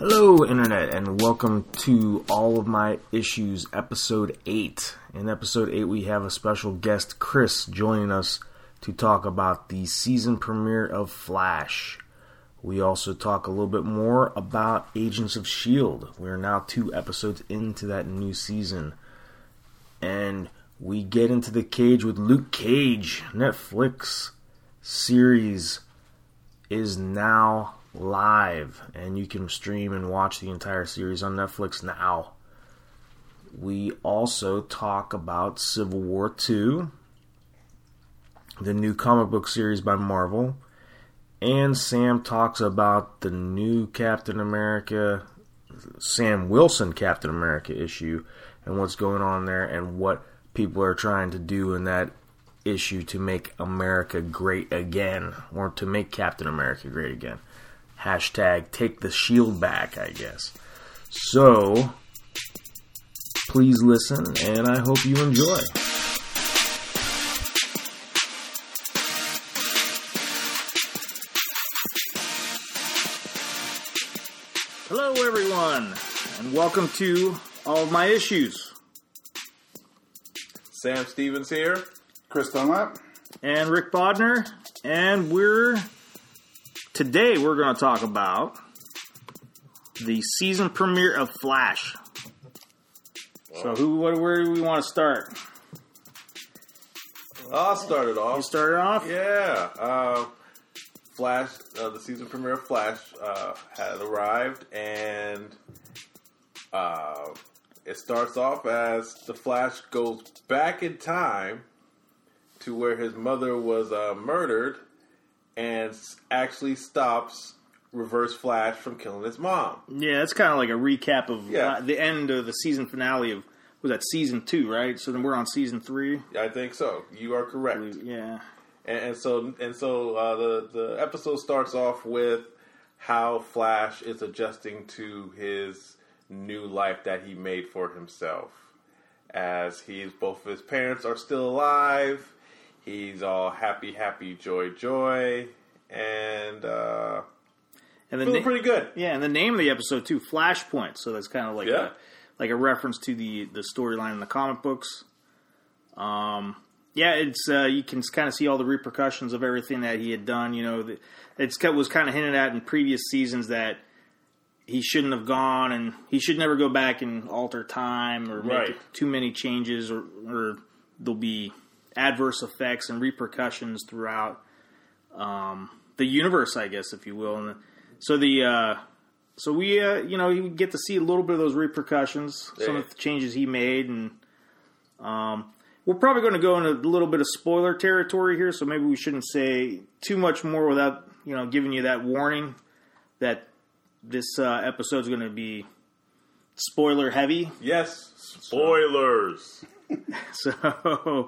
Hello, Internet, and welcome to All of My Issues, Episode 8. In Episode 8, we have a special guest, Chris, joining us to talk about the season premiere of Flash. We also talk a little bit more about Agents of S.H.I.E.L.D. We are now 2 episodes into that new season. And we get into the cage with Luke Cage. Netflix series is now live, and you can stream and watch the entire series on Netflix now. We also talk about Civil War 2, the new comic book series by Marvel, and Sam talks about the new Captain America, Sam Wilson Captain America issue, and what's going on there, and what people are trying to do in that issue to make America great again, or to make Captain America great again. Hashtag take the shield back, I guess. So, please listen, and I hope you enjoy. Hello, everyone, and welcome to All of My Issues. Sam Stevens here. Chris Dunlap. And Rick Bodner, and Today we're going to talk about the season premiere of Flash. So where do we want to start? I'll start it off. You start it off? Yeah. Flash, the season premiere of Flash had arrived, and it starts off as the Flash goes back in time to where his mother was murdered, and actually stops Reverse Flash from killing his mom. Yeah, it's kind of like a recap of the end of the season finale of, was that season 2, right? So then we're on season 3? I think so. You are correct. Yeah. And so the episode starts off with how Flash is adjusting to his new life that he made for himself. As both of his parents are still alive. He's all happy, joy, and feeling pretty good. Yeah, and the name of the episode too, Flashpoint. So that's kind of like a reference to the storyline in the comic books. It's you can kind of see all the repercussions of everything that he had done. You know, it was kind of hinted at in previous seasons that he shouldn't have gone, and he should never go back and alter time or make too many changes, or there'll be adverse effects and repercussions throughout the universe, I guess, if you will. And you get to see a little bit of those repercussions, some of the changes he made, and we're probably going to go into a little bit of spoiler territory here, so maybe we shouldn't say too much more without giving you that warning that this episode is going to be spoiler heavy. Yes, spoilers. So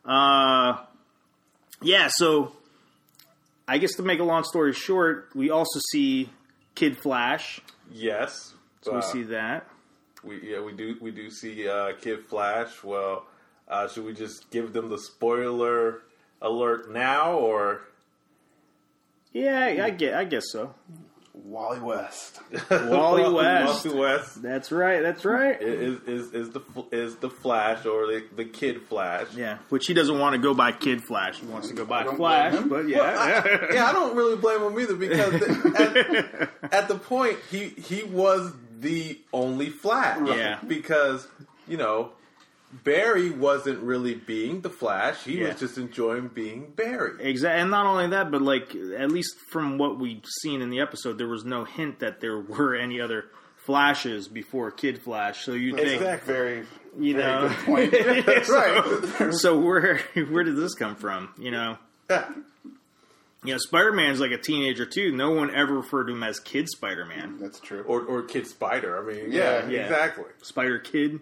so I guess to make a long story short, we also see Kid Flash. Yes. So we see that. We do see Kid Flash. Well, should we just give them the spoiler alert now, or? Yeah, I guess so. Wally West. Wally West. Wally West. That's right. Is the Flash, or the Kid Flash? Yeah, which he doesn't want to go by Kid Flash. He wants to go by Flash. But yeah, well, I don't really blame him either, because at the point he was the only Flash. Yeah, because Barry wasn't really being the Flash. He was just enjoying being Barry. Exactly. And not only that, but at least from what we've seen in the episode, there was no hint that there were any other Flashes before Kid Flash. So you think, very good point. Right. So where did this come from? Spider-Man's like a teenager too. No one ever referred to him as Kid Spider-Man. That's true. Or Kid Spider. I mean, exactly. Spider Kid.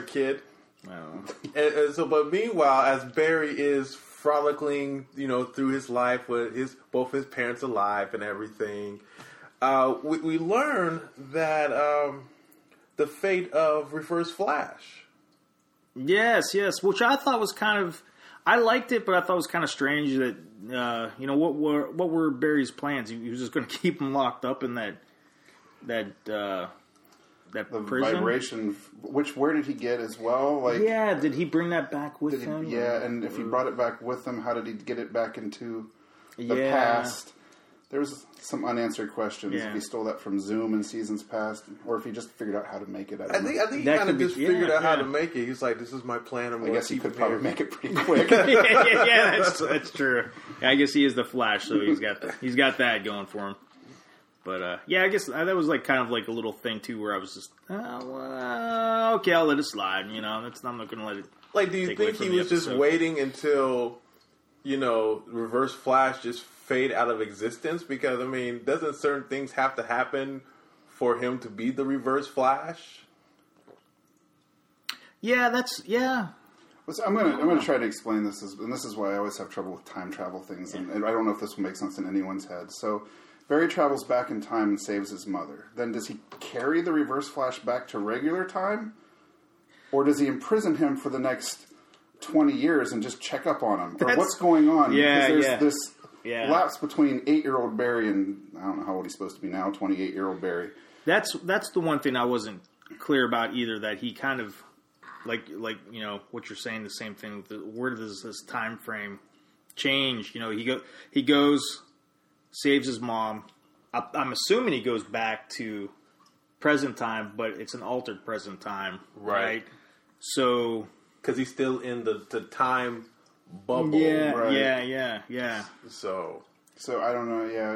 But meanwhile, as Barry is frolicking, through his life with both his parents alive and everything, we learn that the fate of Reverse Flash. Yes, which I thought was kind of, I liked it, but I thought it was kind of strange that what were Barry's plans? He was just going to keep him locked up in that The prison vibration, where did he get as well? Like, yeah, did he bring that back with him? Yeah, and if he brought it back with him, how did he get it back into the Yeah. past? There was some unanswered questions. Yeah. If he stole that from Zoom in seasons past, or if he just figured out how to make it. I think he That kind could of be- just figured out how yeah. to make it. He's like, "This is my plan. I guess he could probably make it pretty quick. yeah, that's true. Yeah, I guess he is the Flash, so he's got that going for him. But yeah, I guess that was like kind of like a little thing too, where I was just, okay, I'll let it slide. You know, I'm not going to let it. Like, do you take away think from he the was just episode. waiting until, Reverse Flash just fade out of existence? Because, I mean, doesn't certain things have to happen for him to be the Reverse Flash? Yeah, So I'm gonna try to explain this, and this is why I always have trouble with time travel things, and I don't know if this will make sense in anyone's head. So Barry travels back in time and saves his mother. Then does he carry the Reverse Flash back to regular time, or does he imprison him for the next 20 years and just check up on him, or what's going on? Yeah, because yeah. there's this Yeah. lapse between 8-year-old Barry and I don't know how old he's supposed to be now, 28-year-old Barry. That's the one thing I wasn't clear about either. That he kind of like what you're saying, the same thing. Where does this time frame change? He goes, saves his mom. I'm assuming he goes back to present time, but it's an altered present time, right? So Because he's still in the time bubble. yeah, right. yeah. So I don't know. Yeah,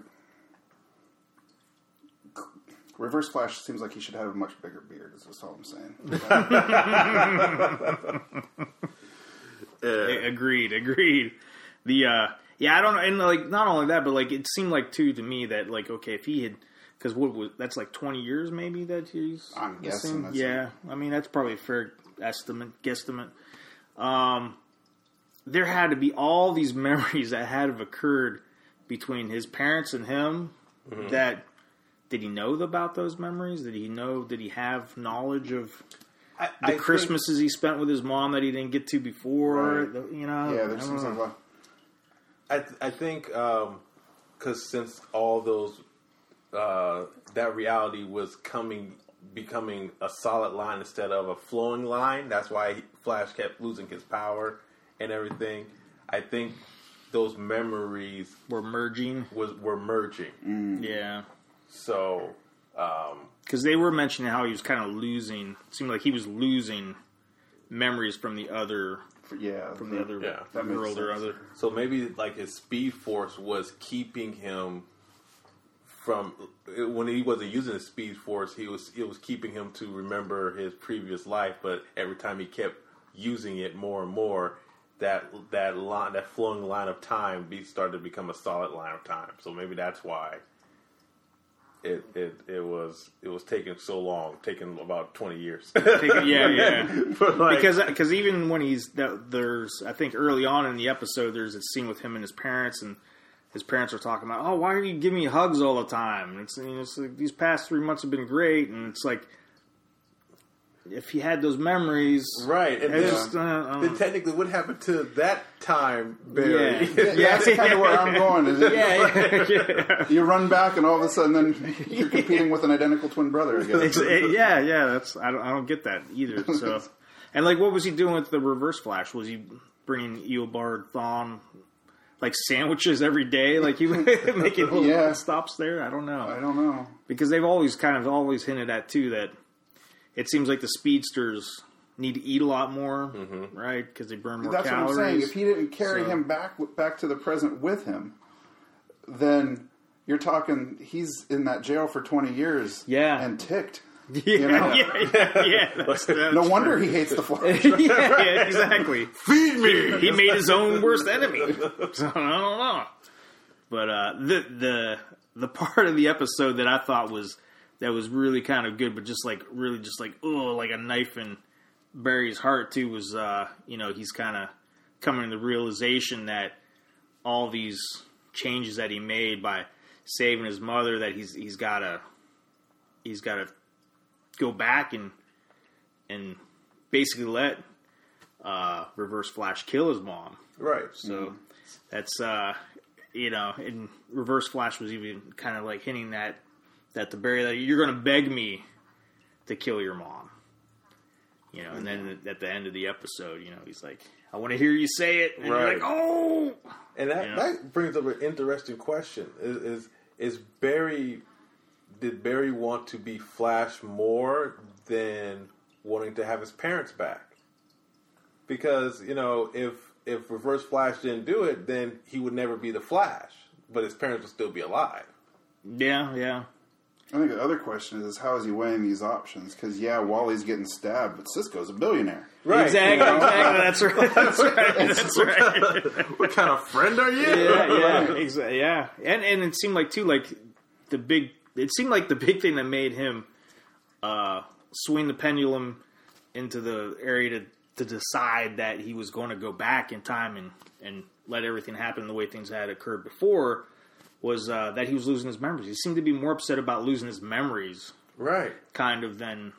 Reverse Flash seems like he should have a much bigger beard. Is all I'm saying. Agreed. The I don't know, and like not only that, but like it seemed like too to me that like okay, if he had, because that's like 20 years maybe that he's. I'm guessing. That's Yeah, I mean that's probably a fair guesstimate. There had to be all these memories that had have occurred between his parents and him. Mm-hmm. That did he know about those memories? Did he have knowledge of the Christmases he spent with his mom that he didn't get to before? Right. Yeah, there seems like a lot. I think because since all those that reality was becoming a solid line instead of a flowing line, that's why Flash kept losing his power and everything. I think those memories We're merging. were merging. Yeah. So Because they were mentioning how he was kind of losing. It seemed like he was losing memories from the other Yeah, from the other Yeah. That makes world or sense. other. So maybe like his speed force was keeping him from when he wasn't using his speed force. It was keeping him to remember his previous life. But every time he kept using it more and more, that flowing line of time started to become a solid line of time. So maybe that's why it was taking so long, taking about 20 years. Yeah. But like, Because even when there's, I think early on in the episode, there's a scene with him and his parents, and his parents are talking about, oh, why are you giving me hugs all the time? And it's like, these past 3 months have been great, and it's like, if he had those memories, right? And then technically, what happened to that time, Barry? Yeah, that's kind of where I'm going. Is it, yeah. you run back, and all of a sudden, then you're competing with an identical twin brother. I guess. Yeah. That's I don't get that either. So, and like, what was he doing with the Reverse Flash? Was he bringing Eobard Thawne like sandwiches every day? Like he was making little stops there? I don't know. Because they've always hinted at too that it seems like the speedsters need to eat a lot more, right? Because they burn more That's calories. what I'm saying. If he didn't carry him back to the present with him, then you're talking he's in that jail for 20 years and ticked. Yeah. That's no wonder he hates the Flash. yeah, exactly. Feed me. He made his own worst enemy. So, I don't know. But the part of the episode that I thought was really kind of good, but just like a knife in Barry's heart too was he's kind of coming to the realization that all these changes that he made by saving his mother, that he's got to go back and basically let Reverse Flash kill his mom. Right. So that's and Reverse Flash was even kind of like hinting that that you're going to beg me to kill your mom. You know, and then at the end of the episode, you know, he's like, I want to hear you say it. And you're like, oh! And that brings up an interesting question. Did Barry want to be Flash more than wanting to have his parents back? Because, you know, if Reverse Flash didn't do it, then he would never be the Flash. But his parents would still be alive. Yeah. I think the other question is how is he weighing these options? Because, Wally's getting stabbed, but Cisco's a billionaire. Right. Exactly. That's right. What kind of friend are you? Yeah. Exactly. Yeah. And it seemed like, too, the big thing that made him swing the pendulum into the area to decide that he was going to go back in time and let everything happen the way things had occurred before was that he was losing his memories. He seemed to be more upset about losing his memories, right? Kind of than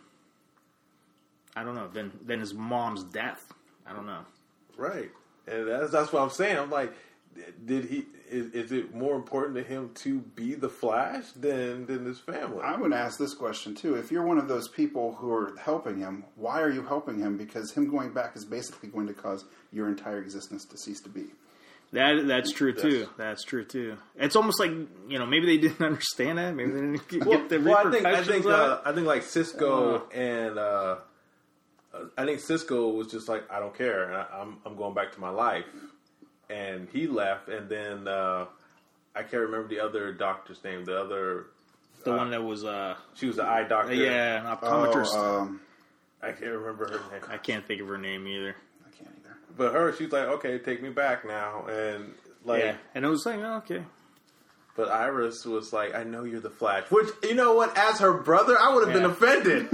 his mom's death. I don't know, right? And that's what I'm saying. I'm like, is it more important to him to be the Flash than his family? I'm going to ask this question too. If you're one of those people who are helping him, why are you helping him? Because him going back is basically going to cause your entire existence to cease to be. That's true too. That's true too. It's almost like, you know, maybe they didn't understand that. Maybe they didn't get the repercussions. I think like Cisco and I think Cisco was just like, I don't care. And I'm going back to my life. And he left, and then I can't remember the other doctor's name. The one that was she was the eye doctor. Yeah, an optometrist. I can't remember her name. I can't think of her name either. I can't either. But she's like, okay, take me back now, and and it was like, oh, okay. But Iris was like, I know you're the Flash. Which, you know what, as her brother, I would have been offended.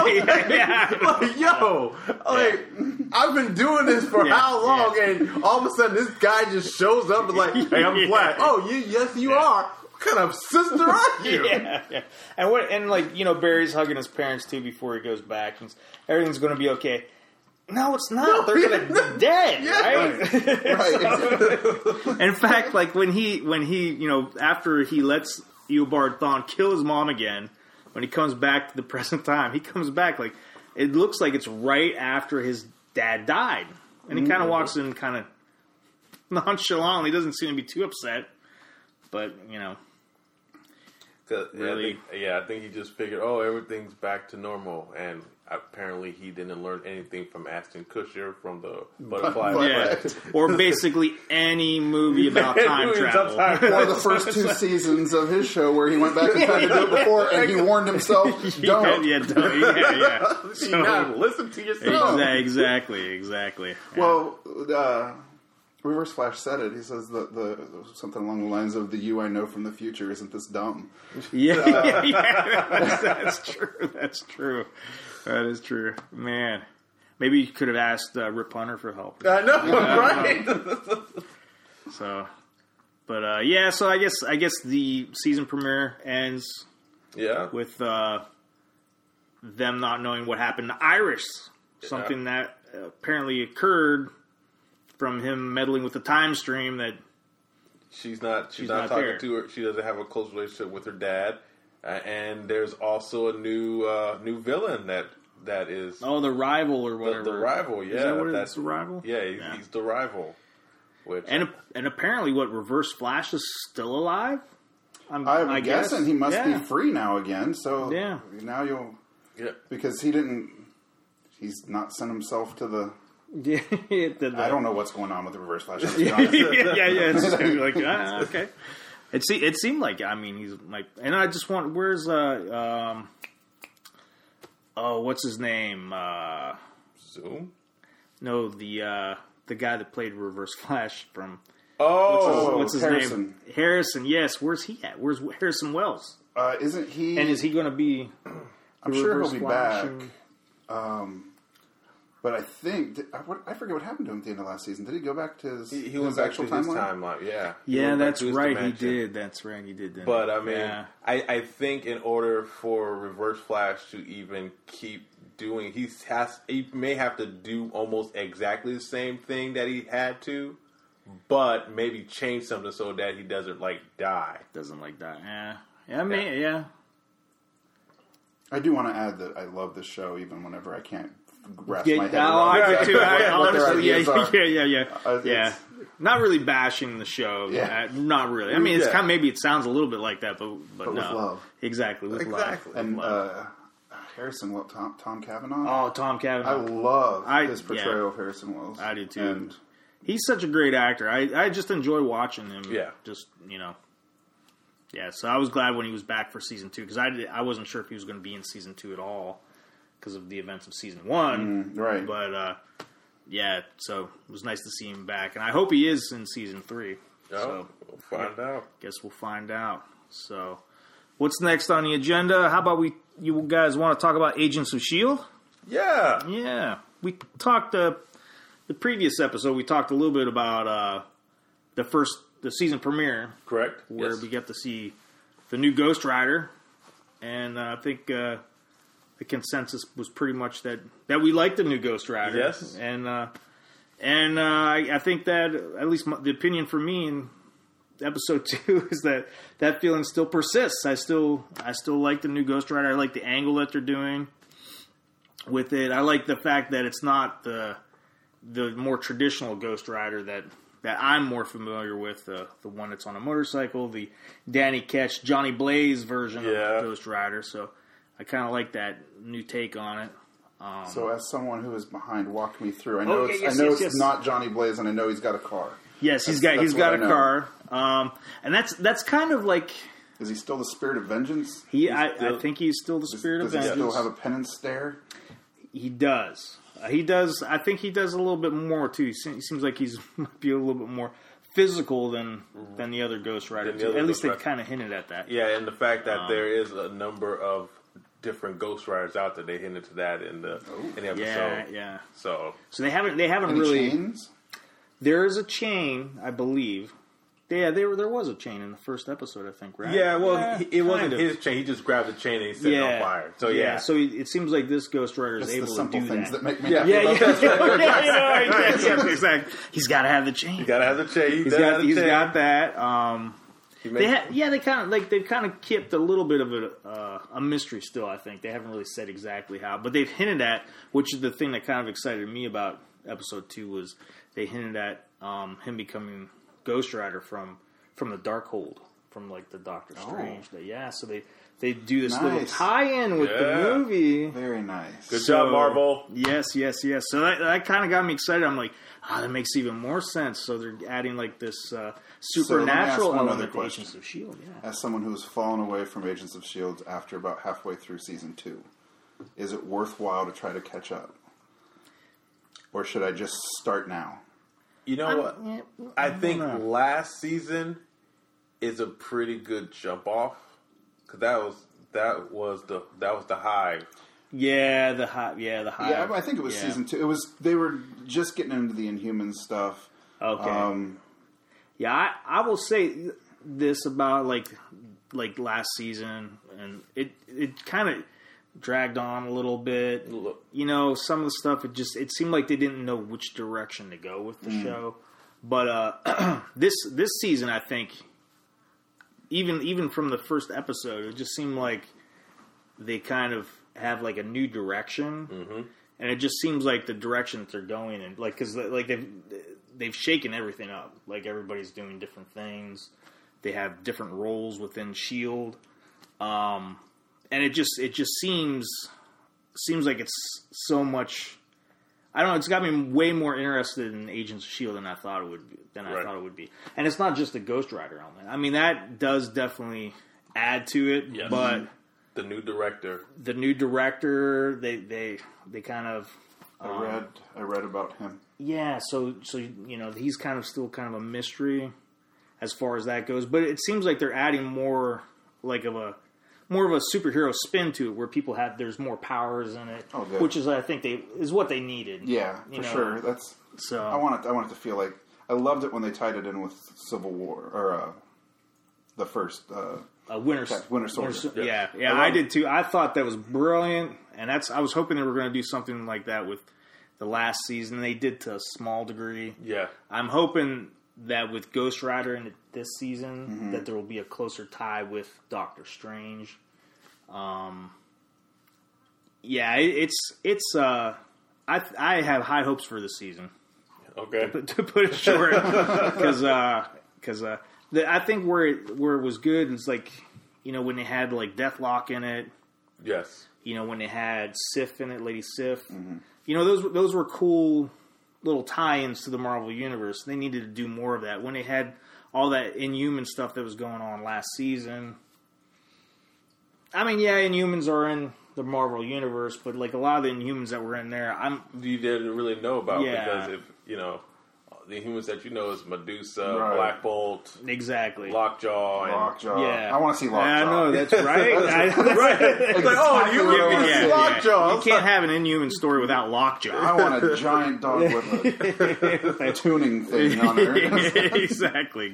I've been doing this for how long? Yeah. And all of a sudden, this guy just shows up and like, hey, I'm Flash. Oh, yes, you are. What kind of sister are you? Yeah. And like, you know, Barry's hugging his parents, too, before he goes back. Everything's going to be okay. No, it's not. They're going to be dead, right? In fact, like when he, you know, after he lets Eobard Thawne kill his mom again, when he comes back to the present time, he comes back like it looks like it's right after his dad died, and he kind of walks in kind of nonchalantly. He doesn't seem to be too upset, but you know, really, I think he just figured, everything's back to normal, and apparently he didn't learn anything from Ashton Kutcher from the Butterfly Effect. Or basically any movie about time travel. Or the first 2 seasons of his show where he went back in time to do it before and he warned himself, don't. So, you gotta listen to yourself. Exactly. Yeah. Well, Reverse Flash said it. He says the something along the lines of the you I know from the future isn't this dumb. That's true. That is true. Man. Maybe you could have asked Rip Hunter for help. I know, right? So, but so I guess the season premiere ends with them not knowing what happened to Iris. Something that apparently occurred from him meddling with the time stream that she's not talking there. To her. She doesn't have a close relationship with her dad. And there's also a new villain that is the rival or whatever. The rival, yeah. Is that what that's the rival? Yeah, he's the rival. And apparently, Reverse Flash is still alive. I'm guessing he must be free now again. So now you'll because he's not sent himself to the. I don't know what's going on with the Reverse Flash. It's like okay. It seemed like he's like, and I just want where's what's his name? Zoom? No, the guy that played Reverse Flash from what's his Harrison. Name? Harrison. Yes, where's he at? Where's Harrison Wells? Isn't he? And is he going to be? I'm sure he'll be back. But I think I forget what happened to him at the end of last season. Did he go back to his, he went back to his timeline? Yeah, that's right. He did. That's right. He did. But I mean, I think in order for Reverse Flash to even keep doing, he may have to do almost exactly the same thing that he had to, but maybe change something so that he doesn't die. Yeah. I do want to add that I love this show, even whenever I can't wrap Yeah, my head I do too. what their Honestly, ideas are. yeah. It's- Not really bashing the show. Yeah. Not really. I mean, it's Yeah. kind of, maybe it sounds a little bit like that, but But no. with love. Exactly, with Exactly. love. And With love. Harrison, Tom Cavanaugh. Oh, Tom I Cavanaugh. love his portrayal of Harrison Wells. I do too. And He's such a great actor. I just enjoy watching him. Yeah. Just, Yeah, so I was glad when he was back for season 2 because I wasn't sure if he was going to be in season 2 at all because of the events of season 1. right. But so it was nice to see him back, and I hope he is in season 3. Oh, So we'll find out. guess we'll find out. So, what's next on the agenda? How about you guys want to talk about Agents of S.H.I.E.L.D.? Yeah. Yeah, we talked the previous episode. We talked a little bit about the season premiere, Correct. where Yes. we get to see the new Ghost Rider, and I think the consensus was pretty much that we liked the new Ghost Rider. Yes. and I think that at least the opinion for me in episode 2 is that feeling still persists. I still like the new Ghost Rider. I like the angle that they're doing with it. I like the fact that it's not the more traditional Ghost Rider that I'm more familiar with, the one that's on a motorcycle, the Danny Ketch, Johnny Blaze version of Ghost Rider. So I kind of like that new take on it. So, as someone who is behind, walk me through. I know Okay, it's yes. not Johnny Blaze, and I know he's got a car. Yes, he's That's got what a I know. car, and that's kind of like Is he still the spirit of vengeance? I think he's still the spirit of Does he vengeance. still have a penance stare? He does. He does. I think he does a little bit more too. He seems like he's might be a little bit more physical than the other Ghost Rider. Than the other At least Ghost they've kind of hinted at that. Yeah, and the fact that there is a number of different Ghost Riders out there, they hinted to that in the episode. Yeah. So So they haven't Any really. chains? There is a chain, I believe. Yeah, there was a chain in the first episode, I think, right? yeah, well, it wasn't kind of. his chain. He just grabbed the chain and he set it on fire. So yeah, So it seems like this Ghost Rider is It's the able to simple do things that. that make me Yeah. happy Yeah, about this. exactly. He's got to have the chain. you gotta have the chain. He's got that. He makes- They kind of they've kind of kept a little bit of a mystery still. I think they haven't really said exactly how, but they've hinted at, which is the thing that kind of excited me about episode 2 was they hinted at him becoming Ghost Rider from the Darkhold, from like the Doctor Strange. So they do this little Nice. tie-in with the Yeah. movie. Very nice. Good job, Marvel. Yes. So that kind of got me excited. I'm like, that makes even more sense. So they're adding like this supernatural one other element to question. Agents of S.H.I.E.L.D. Yeah. As someone who has fallen away from Agents of S.H.I.E.L.D. after about halfway through season 2, is it worthwhile to try to catch up? Or should I just start now? You know what? I think know. last season is a pretty good jump off because that was the Hive. Yeah, the Hive. Yeah, I think it was season 2. They were just getting into the Inhuman stuff. Okay. Yeah, I will say this about like last season, and it kind of dragged on a little bit. You know, some of the stuff it seemed like they didn't know which direction to go with the show. But this season, I think, even from the first episode, it just seemed like they kind of have like a new direction, and it just seems like the direction that they're going in, like because like they've shaken everything up. Like everybody's doing different things. They have different roles within S.H.I.E.L.D. And it just seems like it's so much. I don't know. It's got me way more interested in Agents of S.H.I.E.L.D. than I thought it would be. And it's not just the Ghost Rider element. I mean, that does definitely add to it. Yes. But The new director. they kind of. I read about him. Yeah, so you know he's kind of still kind of a mystery as far as that goes, but it seems like they're adding more of a superhero spin to it, where there's more powers in it, which is I think is what they needed. Yeah, for sure. That's so. I want it to feel like I loved it when they tied it in with Civil War or the first Winter Soldier. Yeah, I did too. I thought that was brilliant, and I was hoping they were going to do something like that with the last season. They did to a small degree. Yeah. I'm hoping that with Ghost Rider in this season, that there will be a closer tie with Doctor Strange. yeah, it's. I have high hopes for this season. Okay. To put it short, because I think where it was good is like, you know, when they had like Deathlock in it. Yes. You know, when they had Sif in it, Lady Sif. Mm-hmm. You know, those were cool little tie-ins to the Marvel Universe. They needed to do more of that. When they had all that Inhuman stuff that was going on last season. I mean, yeah, Inhumans are in the Marvel Universe, but like a lot of the Inhumans that were in there, you didn't really know about Yeah. because if you know the humans that you know is Medusa, Right. Black Bolt, exactly. Lockjaw, and Lockjaw. Yeah. I want to see Lockjaw. I know, that's right. right. It's like, oh, you Yeah, Lockjaw. You can't have an Inhuman story without Lockjaw. I want a giant dog with a tuning thing on her. exactly.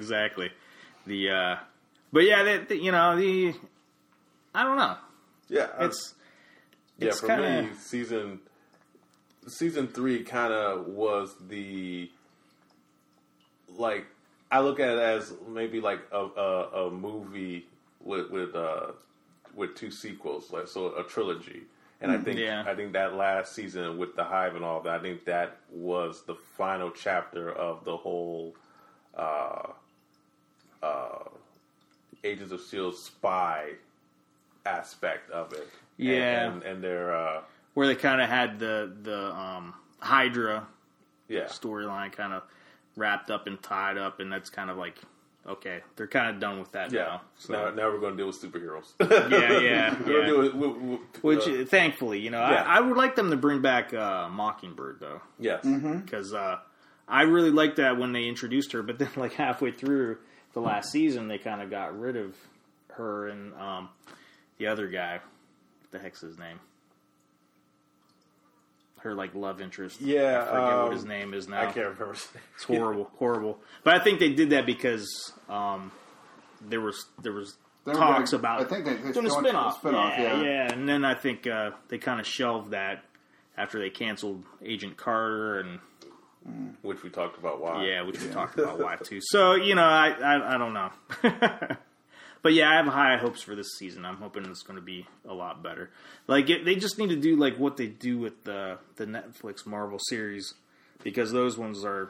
But yeah, you know, I don't know. Yeah, It's for kinda, me, season 3 kind of was the like I look at it as maybe like a movie with 2 sequels, like so a trilogy. And I think that last season with the Hive and all that, I think that was the final chapter of the whole Agents of S.H.I.E.L.D. spy aspect of it. Yeah. And their where they kind of had the Hydra yeah. storyline kind of wrapped up and tied up, and that's kind of like, okay, they're kind of done with that Yeah. now. So. Now we're going to deal with superheroes. Yeah. We're gonna do it, Which, thankfully, you know, Yeah. I would like them to bring back Mockingbird, though. yes. Because I really liked that when they introduced her, but then like halfway through the last season, they kind of got rid of her and the other guy. What the heck's his name? Her like love interest. Yeah, I forget what his name is now. I can't remember. It's horrible. But I think they did that because there was talks about I think they doing a going spinoff. to a spinoff, Yeah, and then I think they kind of shelved that after they canceled Agent Carter and Which we talked about why. which we talked about why too. So you know, I don't know. But yeah, I have high hopes for this season. I'm hoping it's going to be a lot better. Like they just need to do like what they do with the Netflix Marvel series, because those ones are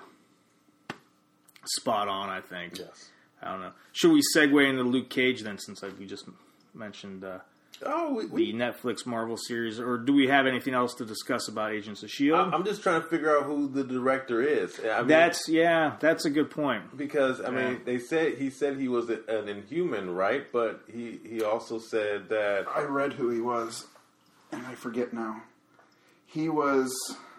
spot on. I think. Yes. I don't know. Should we segue into Luke Cage then, since we just mentioned the Netflix Marvel series, or do we have anything else to discuss about Agents of S.H.I.E.L.D.? I'm just trying to figure out who the director is. I mean, that's a good point. because I mean he said he was an Inhuman, right? But he also said that I read who he was, and I forget now. He was.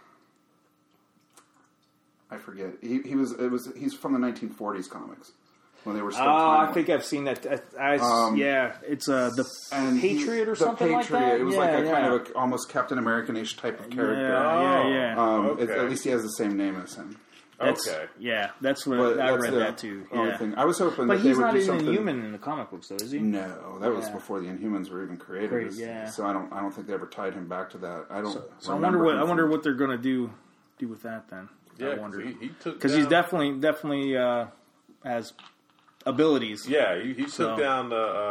I forget. He's from the 1940s comics when they were still. I think I've seen that. It's the Patriot or something like that. It was like a kind of almost Captain American-ish type of character. Yeah. Okay. At least he has the same name as him. okay. Yeah, that's what But I that's read the that too. only Yeah. thing. I was hoping But that they he's would not do even something. Inhuman in the comic books, though, is he? No, that was Yeah. before the Inhumans were even created. Great, yeah. So I don't think they ever tied him back to that. I don't. So I wonder what they're going to do with that then. Yeah, I wonder he took because he's down- definitely has abilities. Yeah, he took down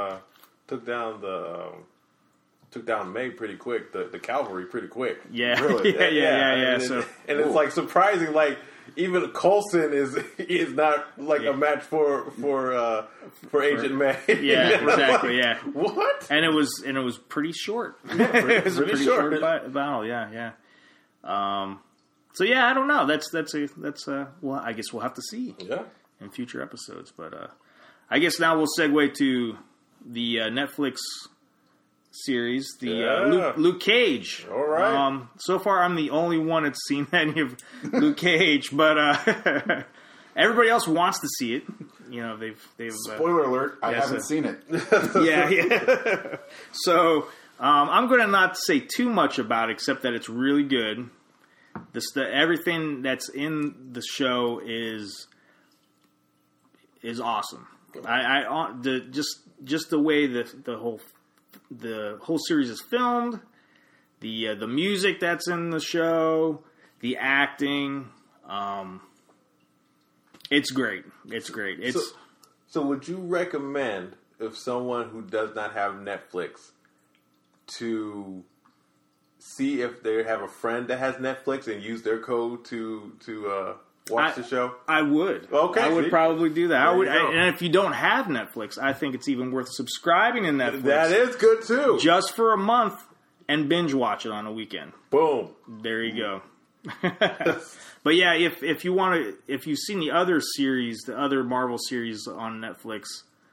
May pretty quick. The cavalry pretty quick. Yeah, Really? yeah. And, So and it's like surprising. Like even Coulson is not like a match for Agent May. yeah, exactly. Yeah, What? and it was pretty short. Pretty, It's a pretty short. short battle. Yeah. So yeah, I don't know. That's well, I guess we'll have to see Yeah. in future episodes. But I guess now we'll segue to the Netflix series, the Luke Cage. All right. So far, I'm the only one that's seen any of Luke Cage, but everybody else wants to see it. You know, they've Spoiler alert! I yes, haven't seen it. yeah. So I'm going to not say too much about it, except that it's really good. Everything that's in the show is awesome. Just the way the whole series is filmed, the music that's in the show, the acting, it's great. It's great. So would you recommend if someone who does not have Netflix to see if they have a friend that has Netflix and use their code to watch the show? I would. Okay, I would probably do that. And if you don't have Netflix, I think it's even worth subscribing to Netflix. That is good too. Just for a month and binge watch it on a weekend. Boom. There you go. But yeah, if you want to, if you've seen the other series, the other Marvel series on Netflix,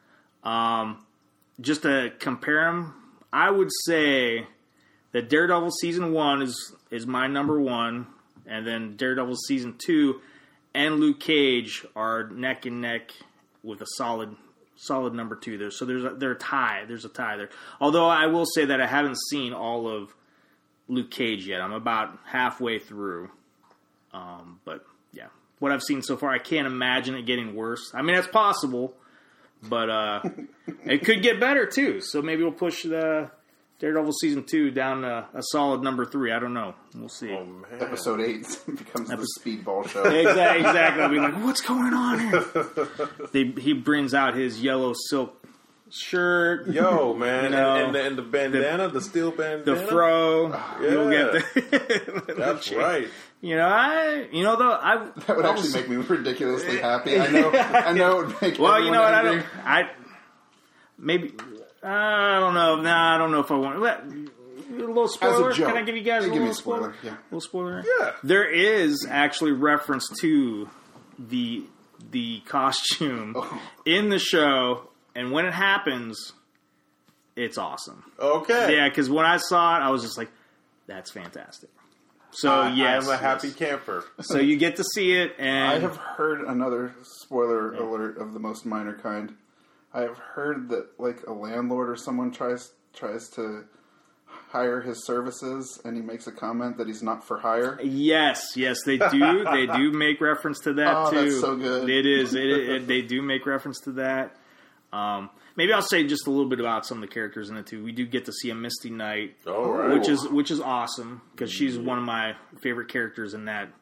just to compare them, I would say that Daredevil season 1 is my number 1, and then Daredevil season 2 and Luke Cage are neck and neck with a solid number 2 there. So there's a tie. There's a tie there. Although I will say that I haven't seen all of Luke Cage yet. I'm about halfway through. But yeah, what I've seen so far, I can't imagine it getting worse. I mean, that's possible, but it could get better too. So maybe we'll push the Daredevil season 2 down a solid number 3. I don't know. We'll see. Oh, man. Episode 8 becomes the speedball show. Exactly. I'll be like, what's going on here? He brings out his yellow silk shirt. Yo, man. And the bandana, the steel bandana. The fro. You'll get That's right. That would actually make me ridiculously happy. I know it would make well, you know what? angry. I don't know. Nah, I don't know if I want a little spoiler. As a joke. Can I give you guys a give me little a spoiler? spoiler? Yeah. A little spoiler? Yeah. There is actually reference to the costume in the show, and when it happens, it's awesome. Okay. Yeah, because when I saw it, I was just like, that's fantastic. So, yes. I'm a happy camper. So you get to see it, and I have heard another spoiler alert of the most minor kind. I have heard that like a landlord or someone tries to hire his services, and he makes a comment that he's not for hire. Yes, they do. They do make reference to that too. That's so good. It is. They do make reference to that. Maybe I'll say just a little bit about some of the characters in it too. We do get to see a Misty Knight, All right. which is awesome because she's one of my favorite characters in that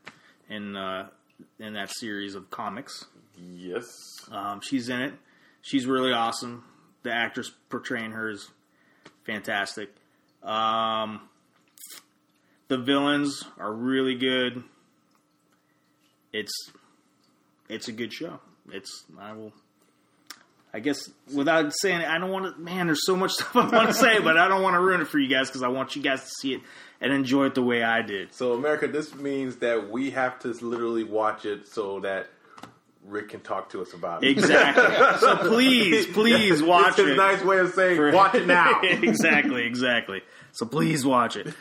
series of comics. Yes. She's in it. She's really awesome. The actress portraying her is fantastic. The villains are really good. It's a good show. I guess without saying it, I don't want to. Man, there's so much stuff I want to say, but I don't want to ruin it for you guys because I want you guys to see it and enjoy it the way I did. So, America, this means that we have to literally watch it so that Rick can talk to us about it. Exactly. So please watch It's it. a nice way of saying watch it now. Exactly. So please watch it.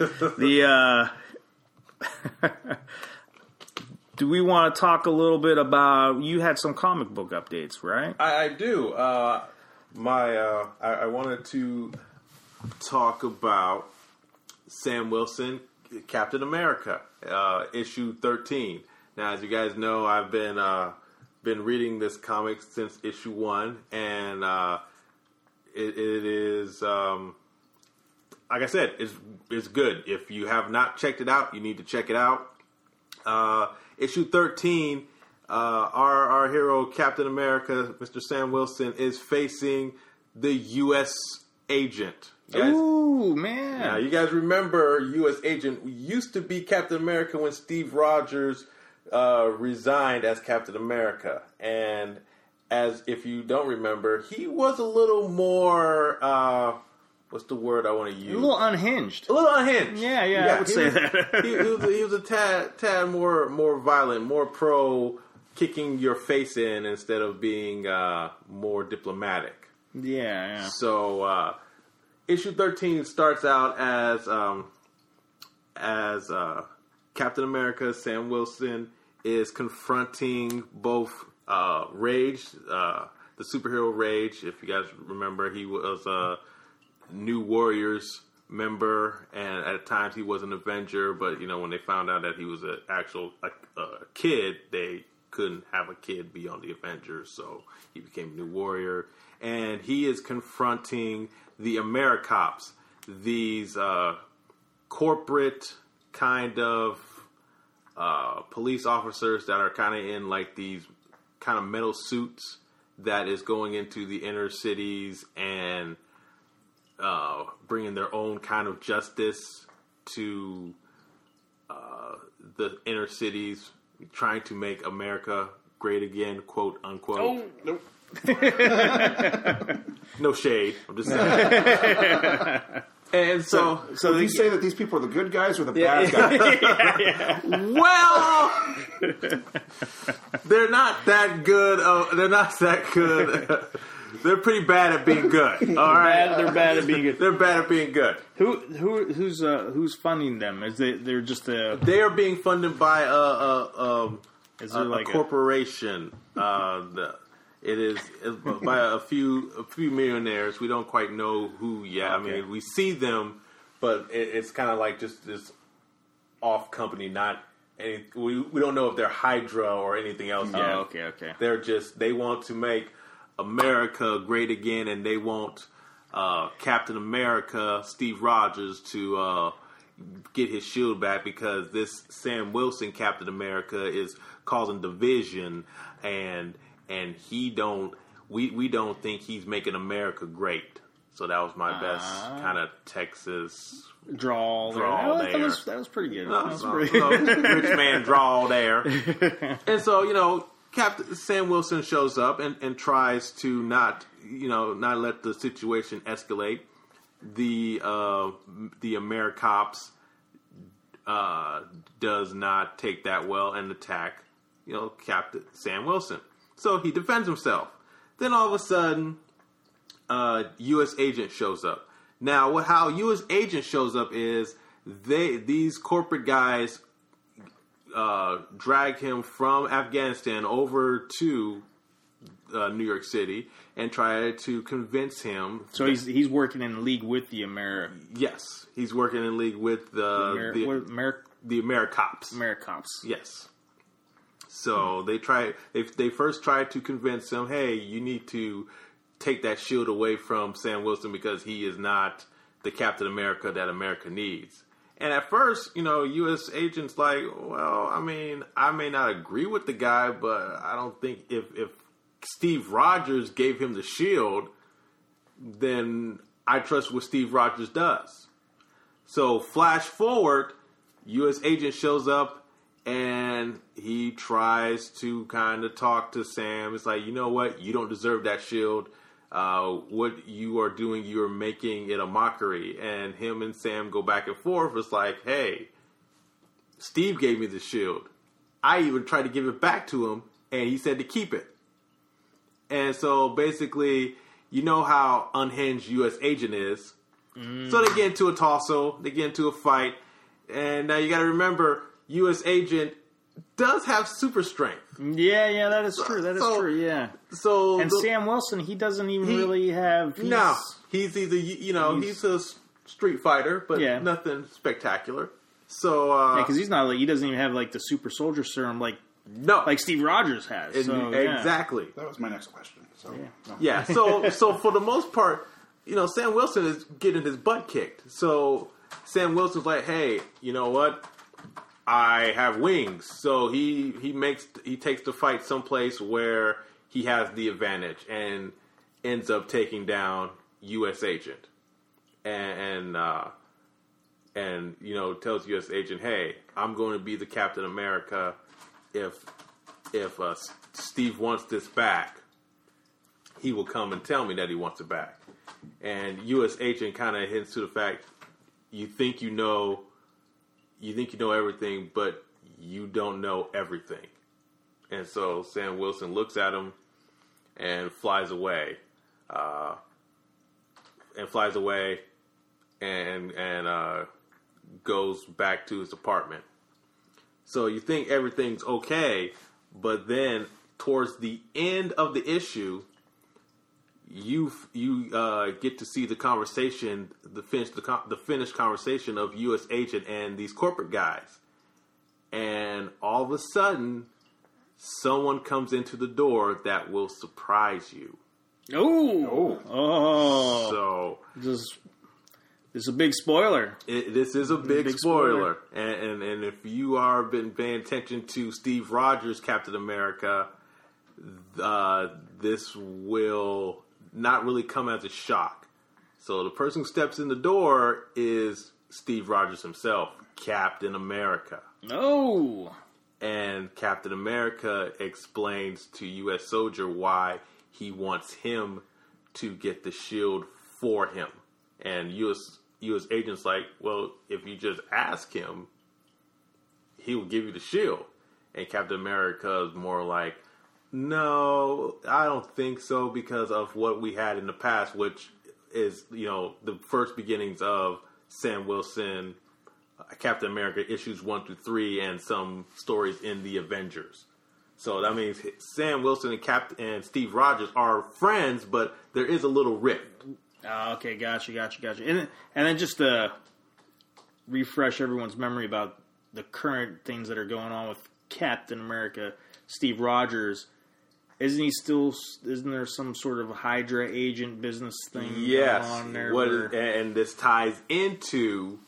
Do we want to talk a little bit about? You had some comic book updates, right? I do. I wanted to talk about Sam Wilson, Captain America, issue 13. Now, as you guys know, I've been reading this comic since issue 1, and it is like I said, it's good. If you have not checked it out, you need to check it out. Issue 13, our hero Captain America, Mr. Sam Wilson, is facing the U.S. agent. Ooh, man! Now, you guys remember U.S. agent used to be Captain America when Steve Rogers resigned as Captain America, and as if you don't remember, he was a little more. What's the word I want to use? A little unhinged. Yeah, I would say that. he was a tad more violent, more pro kicking your face in instead of being more diplomatic. Yeah. So issue 13 starts out as Captain America, Sam Wilson, is confronting both Rage, the superhero Rage. If you guys remember, he was a New Warriors member, and at times he was an Avenger, but when they found out that he was an actual kid, they couldn't have a kid be on the Avengers, so he became New Warrior, and he is confronting the AmeriCops, these corporate kind of police officers that are kind of in like these kind of metal suits that is going into the inner cities and bringing their own kind of justice to the inner cities, trying to make America great again, quote unquote. Oh, nope. No shade. I'm just saying. And so Would you say that these people are the good guys or the bad guys? well, they're not that good. They're not that good. They're pretty bad at being good. All right, They're bad at being good. They're bad at being good. Who's funding them? Is they're just They are being funded by is there a corporation. It is by a few millionaires. We don't quite know who yet. Okay. I mean, we see them, but it's kind of like just this off company. Not any. We don't know if they're Hydra or anything else yet. Oh, okay. They want to make America great again, and they want Captain America, Steve Rogers, to get his shield back because this Sam Wilson Captain America is causing division, and we don't think he's making America great. So that was my best kind of Texas drawl there. That was pretty good. Rich man drawl there. And so, Captain Sam Wilson shows up and tries to not let the situation escalate. The AmeriCops does not take that well and attack, Captain Sam Wilson. So he defends himself. Then all of a sudden, U.S. agent shows up. Now, how U.S. agent shows up is these corporate guys drag him from Afghanistan over to New York City and try to convince him. So he's working in league with the Yes, he's working in league with the AmeriCops. AmeriCops. Yes. So they first tried to convince him, hey, you need to take that shield away from Sam Wilson because he is not the Captain America that America needs. And at first, U.S. agents like, well, I mean, I may not agree with the guy, but I don't think if Steve Rogers gave him the shield, then I trust what Steve Rogers does. So flash forward, U.S. agent shows up and he tries to kind of talk to Sam. It's like, you know what? You don't deserve that shield. What you are doing, you are making it a mockery. And him and Sam go back and forth. It's like, hey, Steve gave me the shield. I even tried to give it back to him, and he said to keep it. And so basically, you know how unhinged U.S. agent is. So they get into a tussle. They get into a fight. And now you got to remember, U.S. agent does have super strength. Yeah, that is true. That is true, yeah. So Sam Wilson, he doesn't even really have... He's either, he's a street fighter, but nothing spectacular. So... because he's not he doesn't even have the super soldier serum like Steve Rogers has. Exactly. That was my next question. So So for the most part, Sam Wilson is getting his butt kicked. So Sam Wilson's like, hey, you know what? I have wings. So he takes the fight someplace where he has the advantage and ends up taking down U.S. agent. And tells U.S. agent, hey, I'm going to be the Captain America if Steve wants this back, he will come and tell me that he wants it back. And U.S. agent kind of hints to the fact you think you know everything, but you don't know everything. And so Sam Wilson looks at him and flies away. And goes back to his apartment. So you think everything's okay, but then towards the end of the issue, you get to see the conversation, the finished conversation of U.S. agent and these corporate guys, and all of a sudden, someone comes into the door that will surprise you. So this is a big spoiler. This is a big spoiler. And if you are been paying attention to Steve Rogers' Captain America, this will not really come as a shock. So the person who steps in the door is Steve Rogers himself, Captain America. Oh. And Captain America explains to U.S. Soldier why he wants him to get the shield for him. And U.S. agent's like, well, if you just ask him, he will give you the shield. And Captain America is more like, no, I don't think so because of what we had in the past, which is, the first beginnings of Sam Wilson, Captain America issues 1 through 3, and some stories in the Avengers. So that means Sam Wilson and Steve Rogers are friends, but there is a little rift. Okay, gotcha. And then just to refresh everyone's memory about the current things that are going on with Captain America, Steve Rogers, isn't there some sort of Hydra agent business thing going on there? And this ties into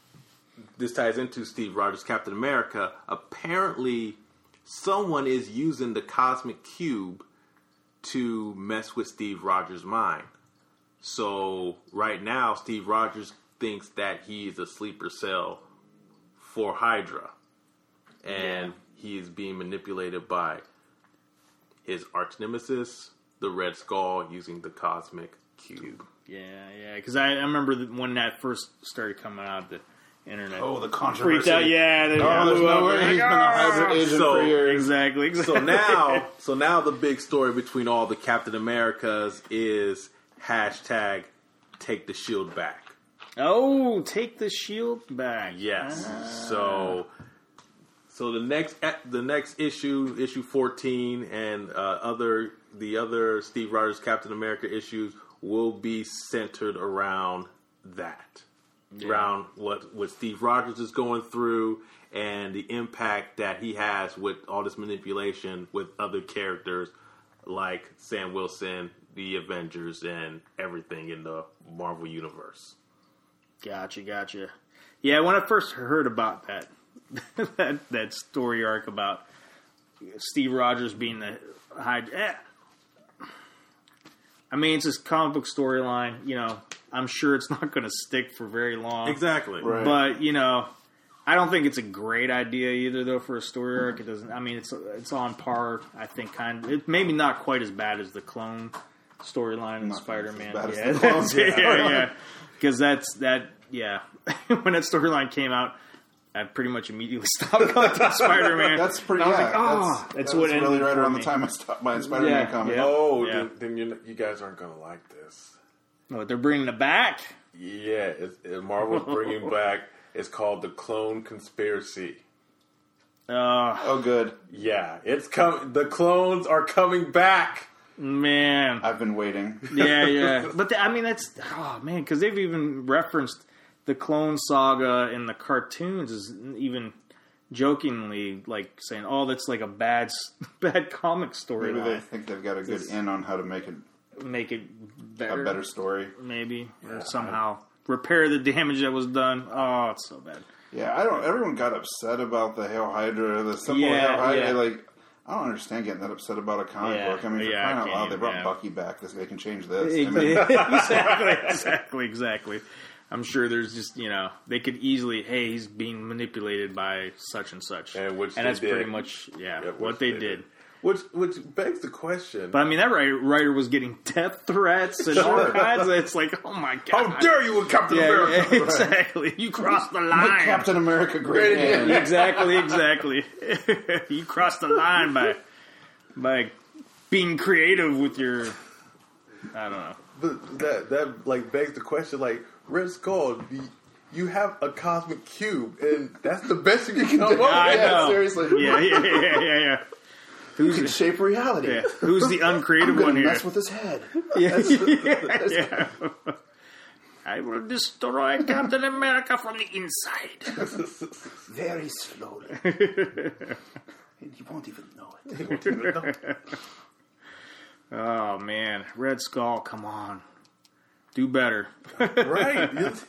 Steve Rogers, Captain America. Apparently, someone is using the Cosmic Cube to mess with Steve Rogers' mind. So right now, Steve Rogers thinks that he is a sleeper cell for Hydra. And he is being manipulated by his arch nemesis, the Red Skull, using the Cosmic Cube. Yeah. Because I remember when that first started coming out, the internet. Oh, the controversy. Freaked out, yeah. There's no way he's been a Hydra agent for years. Exactly. So now the big story between all the Captain Americas is hashtag take the shield back. Oh, take the shield back. Yes. So the next issue 14, and the other Steve Rogers Captain America issues will be centered around that. Yeah. Around what Steve Rogers is going through and the impact that he has with all this manipulation with other characters like Sam Wilson, the Avengers, and everything in the Marvel Universe. Gotcha. Yeah, when I first heard about that that story arc about Steve Rogers being the Hydra, I mean, it's this comic book storyline, I'm sure it's not going to stick for very long. Exactly. Right. But, I don't think it's a great idea either, though, for a story arc. It doesn't. I mean, it's on par. I think it maybe not quite as bad as the clone storyline in Spider-Man. Yeah. Because that. When that storyline came out, I pretty much immediately stopped collecting Spider-Man. That's pretty. That's what really right around me. the time I stopped buying Spider-Man comics. Yeah. Oh, then you guys aren't gonna like this. No, they're bringing it back. Yeah, Marvel's bringing back. It's called The Clone Conspiracy. Oh, good. Yeah, it's coming. The clones are coming back. Man, I've been waiting. Yeah. But because they've even referenced the Clone Saga in the cartoons, is even jokingly like saying, "Oh, that's like a bad comic storyline." Maybe they think they've got a good in on how to make it better, a better story, maybe, or somehow repair the damage that was done. Oh, it's so bad. Yeah, everyone got upset about the Hail Hydra, the symbol Hail Hydra. Yeah. I don't understand getting that upset about a comic book. I mean, for crying out loud, they brought Bucky back. They can change this. Exactly. I'm sure there's just, they could easily, hey, he's being manipulated by such and such. And that's pretty much, what they did. Which begs the question. But I mean, that writer was getting death threats and all kinds of, it's like, oh my God. How dare you with Captain America? Yeah, exactly. You crossed the line. Make Captain America great again. Exactly. You crossed the line by being creative with your, I don't know. But that begs the question, Red Skull, you have a cosmic cube, and that's the best you can come up with. I know. Seriously. Yeah. Who can shape reality? Yeah. Who's the uncreative one here? Mess with his head. Yeah. I will destroy Captain America from the inside. Very slowly. You won't even know it. Oh, man. Red Skull, come on. Do better. Right.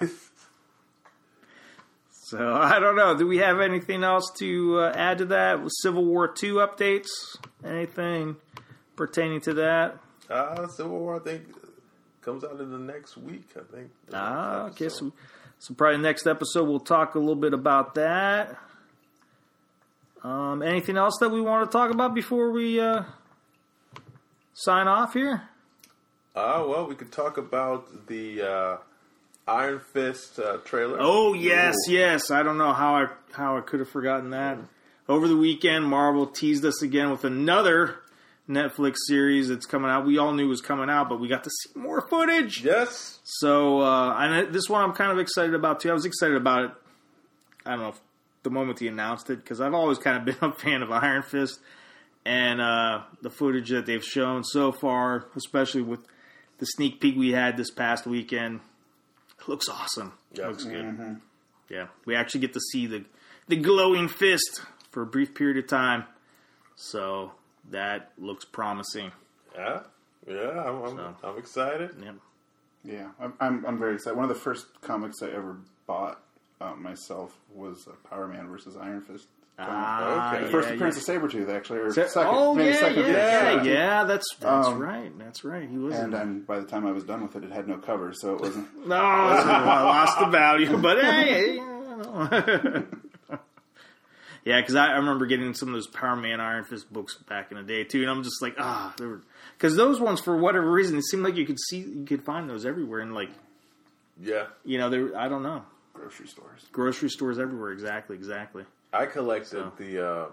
So, I don't know. Do we have anything else to add to that? Civil War II updates? Anything pertaining to that? Civil War, I think, comes out in the next week, I think. Okay. So probably next episode we'll talk a little bit about that. Anything else that we want to talk about before we sign off here? Well, we could talk about the Iron Fist trailer. Oh, yes, yes. I don't know how I could have forgotten that. Over the weekend, Marvel teased us again with another Netflix series that's coming out. We all knew it was coming out, but we got to see more footage. Yes. So, and this one I'm kind of excited about, too. I was excited about it, I don't know, the moment he announced it, because I've always kind of been a fan of Iron Fist. And the footage that they've shown so far, especially with the sneak peek we had this past weekend, it looks awesome. Yeah. It looks good. Mm-hmm. Yeah, we actually get to see the glowing fist for a brief period of time. So that looks promising. Yeah, I'm excited. Yeah, I'm very excited. One of the first comics I ever bought myself was Power Man versus Iron Fist. Okay. The first appearance of Sabretooth, actually, or second. Oh, maybe yeah, second yeah, that's right. That's right. He was. And by the time I was done with it, it had no cover, so it wasn't. No, I lost the value, but hey, yeah, because I remember getting some of those Power Man Iron Fist books back in the day too, and I'm just like, because those ones, for whatever reason, it seemed like you could find those everywhere, and like, yeah, I don't know, grocery stores everywhere, exactly. I collected the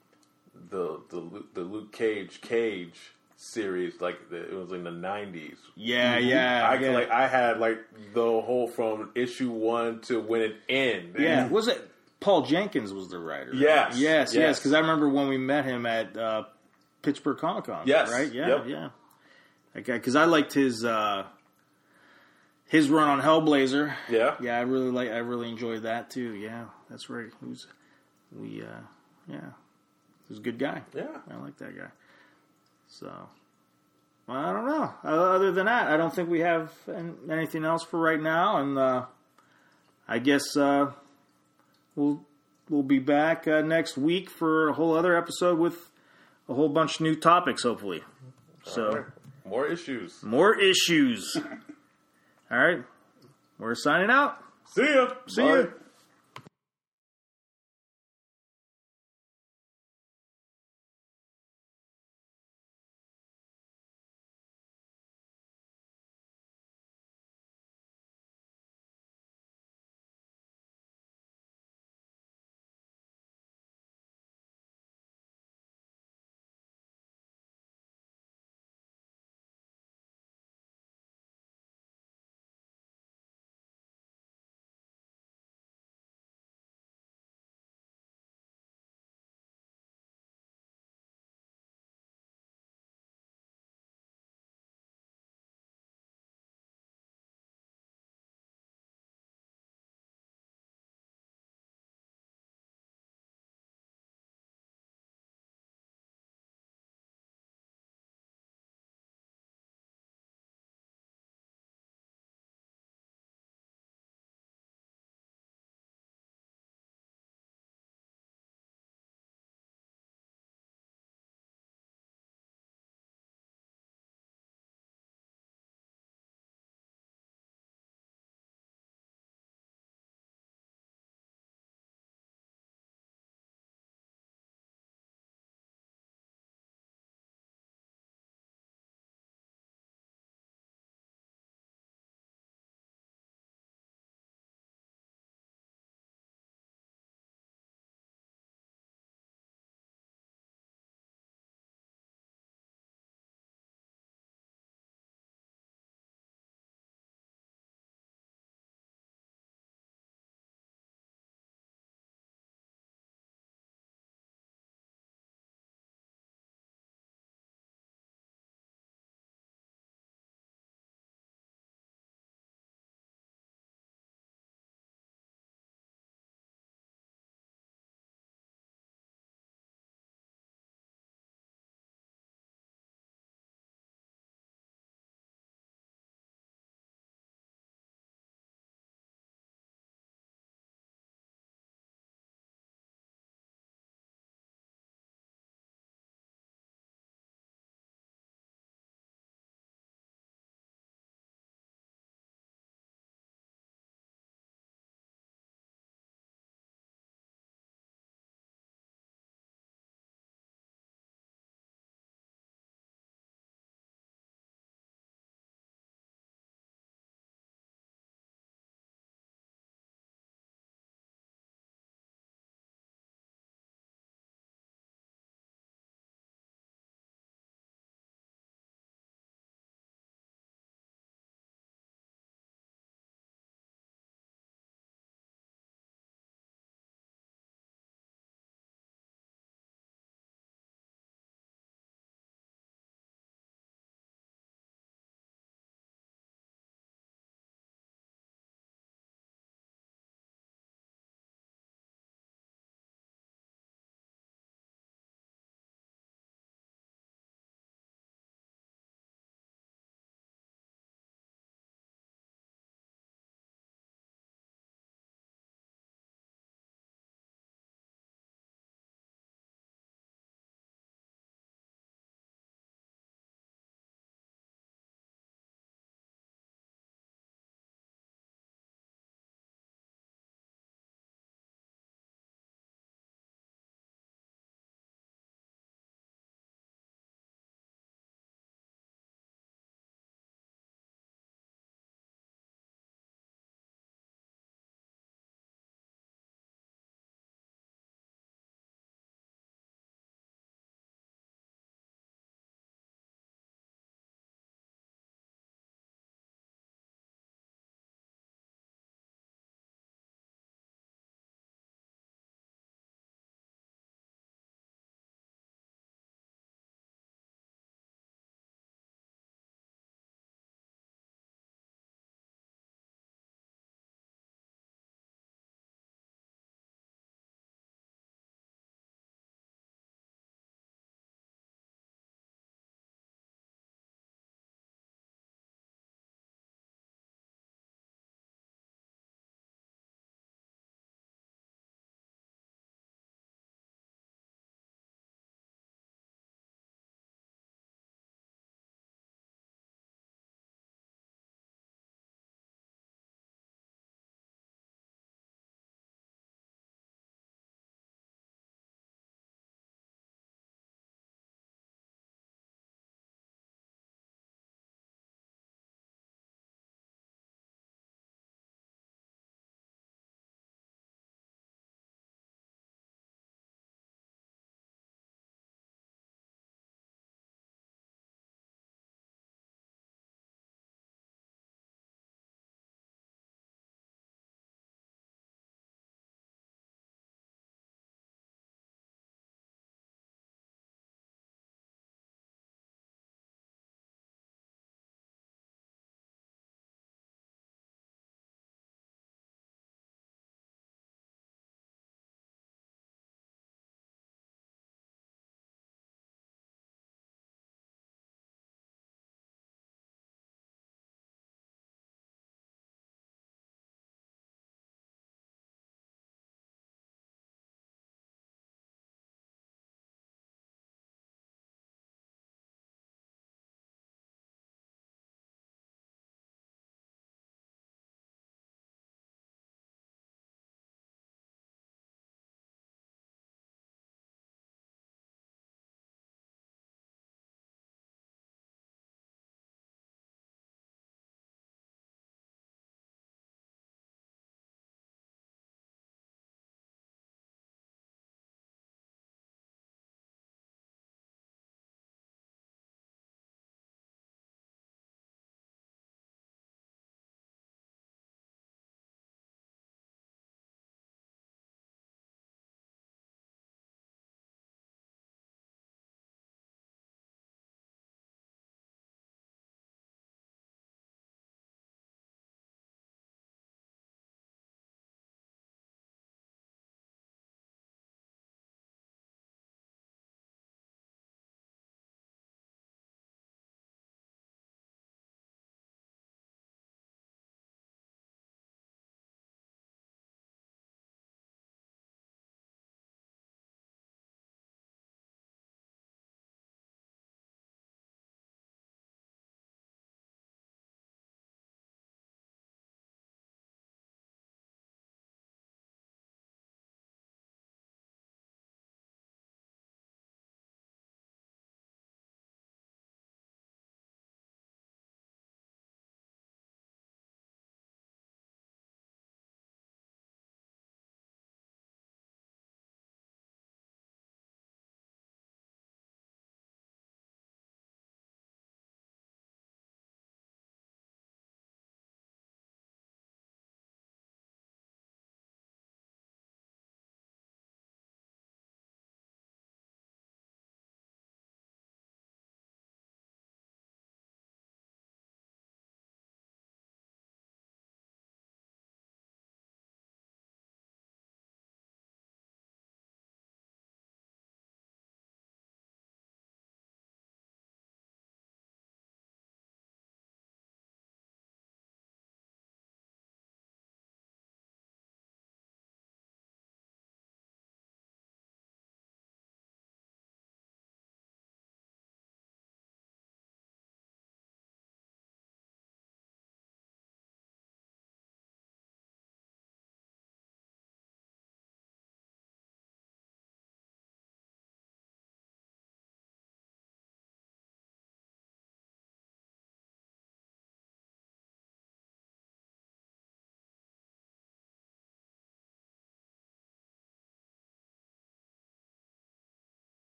Luke Cage series, like it was in the 90s. Yeah. I had like the whole from issue 1 to when it ended. Yeah, was it Paul Jenkins was the writer? Yes, right? Yes. Because I remember when we met him at Pittsburgh Comic Con. Yes, right. Yeah. Okay, because I liked his run on Hellblazer. Yeah, I really enjoyed that too. Yeah, that's right. He was a good guy. Yeah, I like that guy. So, well, I don't know. Other than that, I don't think we have anything else for right now, and I guess we'll be back next week for a whole other episode with a whole bunch of new topics, hopefully. So, right. More issues. All right, we're signing out. See ya. See ya.